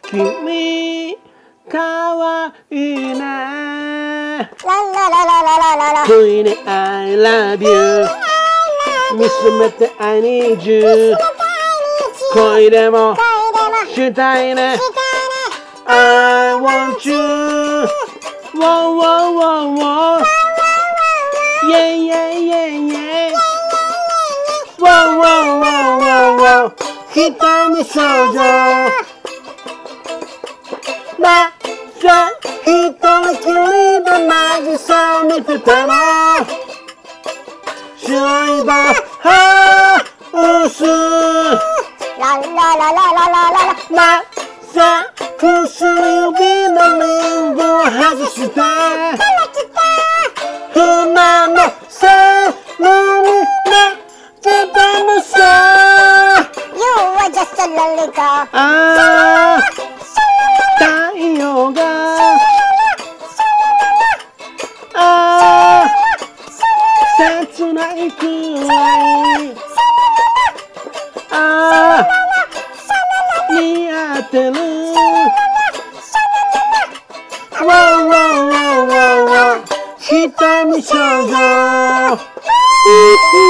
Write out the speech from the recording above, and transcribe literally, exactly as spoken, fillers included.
君かわいいね。 ララララララララ。 不意に I love you 見つめて I need you 恋でもしたいね。I want you Wow wow wow wow Yeah yeah yeah yeah Wow wow wow wow wow 瞳少女なぜ一人きりでマジさを見てたの白いバハウスララララララララ。 なぜ薬指のリンゴを外して船のセールになってたのさ You are just a lollipop. ああ太陽がああ切ないくらいああ似合ってる Wow wow wow wow wow 瞳少女